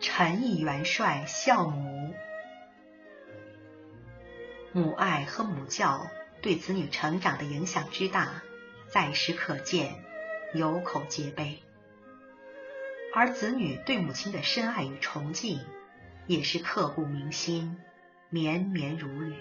陈毅元帅孝母。母爱和母教对子女成长的影响之大，在时可见，有口皆碑。而子女对母亲的深爱与崇敬，也是刻骨铭心，绵绵如雨。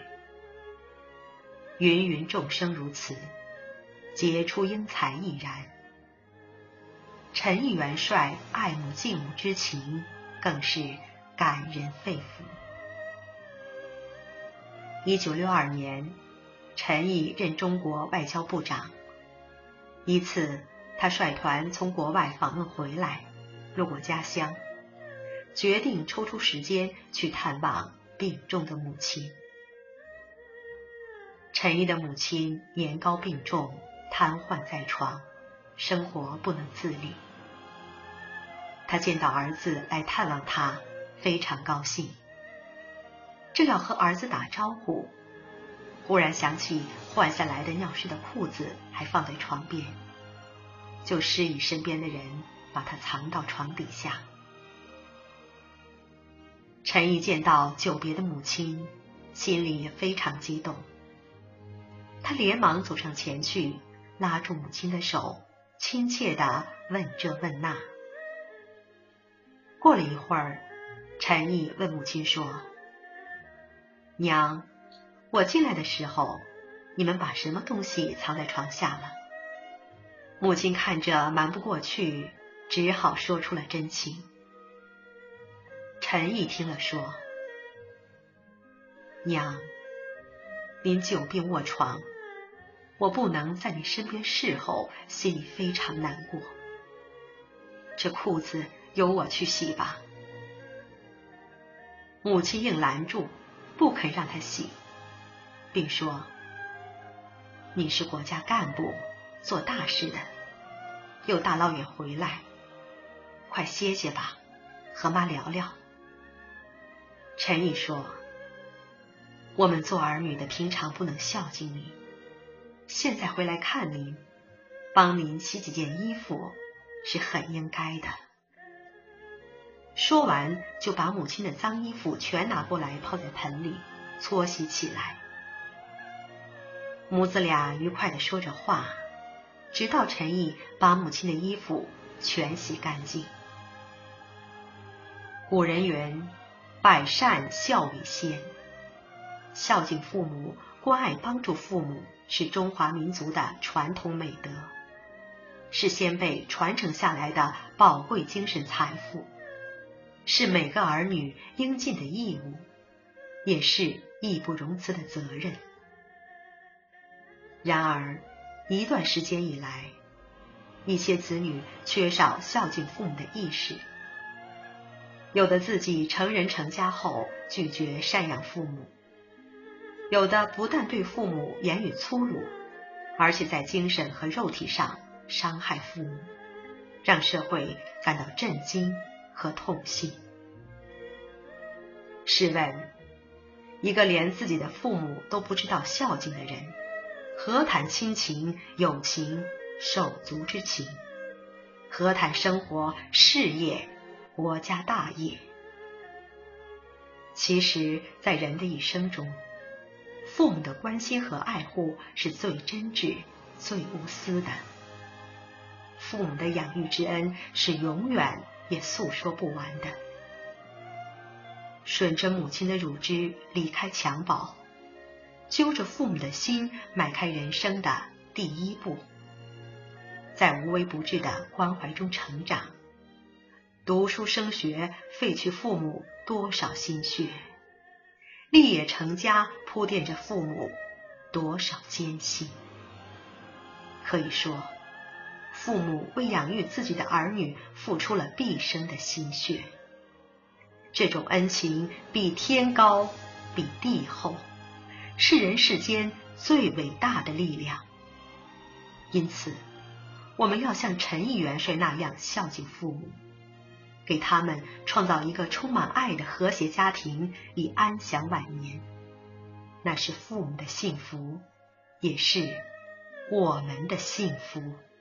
芸芸众生如此，杰出英才亦然。陈毅元帅爱母敬母之情，更是感人肺腑。1962年，陈毅任中国外交部长。一次，他率团从国外访问回来，路过家乡，决定抽出时间去探望病重的母亲。陈毅的母亲年高病重，瘫痪在床，生活不能自理。他见到儿子来探望他，非常高兴。正要和儿子打招呼，忽然想起换下来的尿湿的裤子还放在床边，就示意身边的人把它藏到床底下。陈毅见到久别的母亲，心里也非常激动。他连忙走上前去，拉住母亲的手，亲切地问这问那。过了一会儿，陈毅问母亲说：“娘，我进来的时候，你们把什么东西藏在床下了？”母亲看着瞒不过去，只好说出了真情。陈毅听了说：“娘，您久病卧床，我不能在你身边侍候，心里非常难过。这裤子由我去洗吧。”母亲硬拦住，不肯让他洗，并说：“你是国家干部，做大事的，又大老远回来，快歇歇吧，和妈聊聊。”陈毅说：“我们做儿女的平常不能孝敬您，现在回来看您，帮您洗几件衣服，是很应该的。”说完，就把母亲的脏衣服全拿过来泡在盆里，搓洗起来。母子俩愉快地说着话，直到陈毅把母亲的衣服全洗干净。古人云：“百善孝为先。”孝敬父母、关爱帮助父母是中华民族的传统美德，是先辈传承下来的宝贵精神财富，是每个儿女应尽的义务，也是义不容辞的责任。然而，一段时间以来，一些子女缺少孝敬父母的意识，有的自己成人成家后拒绝赡养父母，有的不但对父母言语粗鲁，而且在精神和肉体上伤害父母，让社会感到震惊和痛心。试问，一个连自己的父母都不知道孝敬的人，何谈亲情、友情、手足之情？何谈生活、事业、国家大业？其实，在人的一生中，父母的关心和爱护是最真挚、最无私的。父母的养育之恩是永远也诉说不完的。吮着母亲的乳汁离开襁褓，揪着父母的心迈开人生的第一步，在无微不至的关怀中成长。读书升学费去父母多少心血，立业成家铺垫着父母多少艰辛。可以说，父母为养育自己的儿女付出了毕生的心血，这种恩情比天高，比地厚，是人世间最伟大的力量。因此，我们要像陈毅元帅那样孝敬父母，给他们创造一个充满爱的和谐家庭，以安享晚年。那是父母的幸福，也是我们的幸福。